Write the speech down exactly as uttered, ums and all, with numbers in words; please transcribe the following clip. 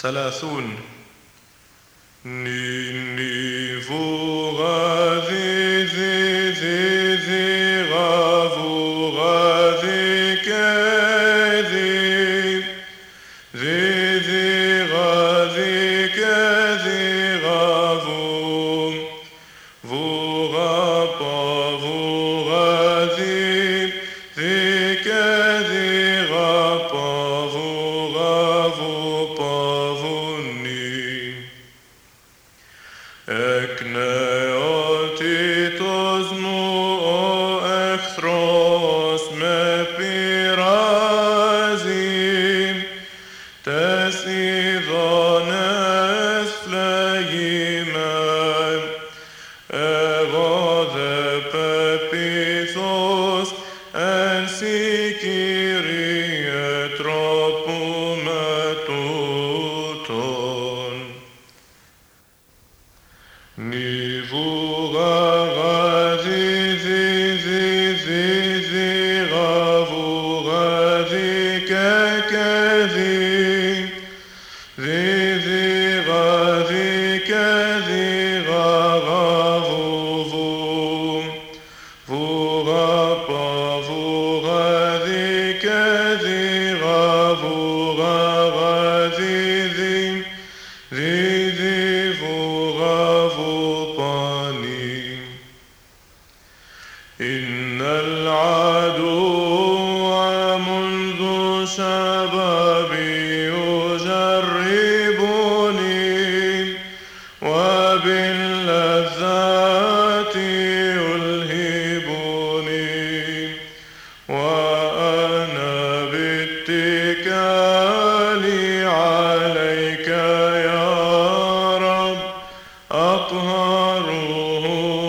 ثلاثون ني ني فو غاذي ذي ذي ذي غافو غاذي كذي ذي ذي غاذي كذي غافو فو غابا فو غاذي ذي كذي غابا فو غافو παβουνί. Εκ νεότητος μου ο εχθρός με πειράζει, τες ειδώνες φλέγει με, εγώ δε πεποιθώς εν σοι Κύριε τρόπου με τούτον. Νιβούγα γαδί δι δι δι δι γαβούγα δι και και δι δι δι γαδί και δι γαβούβου βούγα παβούγα δι και δι γαβούγα γαδί δι δι δι βούγα βουπανί. إن العدو منذ شبابي يجربني وباللذات يلهبني وأنا باتكالي عليك يا رب أقهره